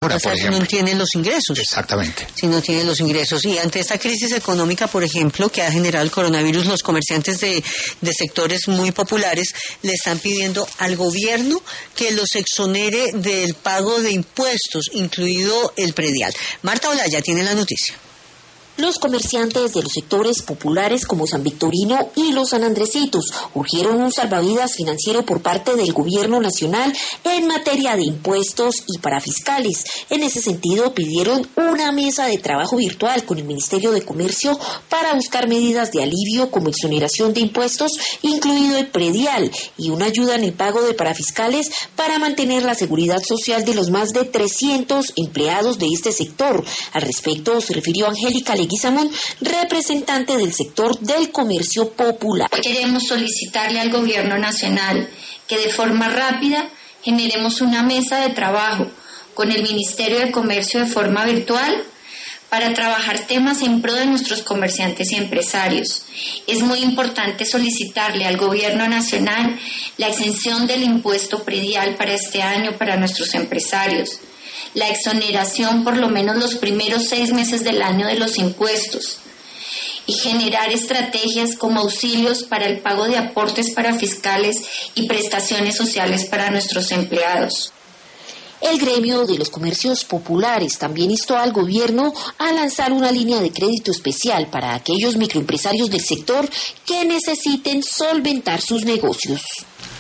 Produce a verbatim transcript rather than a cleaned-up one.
Ahora, O sea, por si ejemplo. no tienen los ingresos. Exactamente. Si no tienen los ingresos. Y ante esta crisis económica, por ejemplo, que ha generado el coronavirus, los comerciantes de, de sectores muy populares le están pidiendo al gobierno que los exonere del pago de impuestos, incluido el predial. Marta Olaya tiene la noticia. Los comerciantes de los sectores populares como San Victorino y los sanandresitos urgieron un salvavidas financiero por parte del gobierno nacional en materia de impuestos y parafiscales. En ese sentido, pidieron una mesa de trabajo virtual con el Ministerio de Comercio para buscar medidas de alivio como exoneración de impuestos, incluido el predial, y una ayuda en el pago de parafiscales para mantener la seguridad social de los más de trescientos empleados de este sector. Al respecto, se refirió Angélica Leguizamón, representante del sector del comercio popular. Queremos solicitarle al gobierno nacional que de forma rápida generemos una mesa de trabajo con el Ministerio de Comercio de forma virtual para trabajar temas en pro de nuestros comerciantes y empresarios. Es muy importante solicitarle al gobierno nacional la exención del impuesto predial para este año para nuestros empresarios, la exoneración por lo menos los primeros seis meses del año de los impuestos y generar estrategias como auxilios para el pago de aportes parafiscales y prestaciones sociales para nuestros empleados. El gremio de los comercios populares también instó al gobierno a lanzar una línea de crédito especial para aquellos microempresarios del sector que necesiten solventar sus negocios.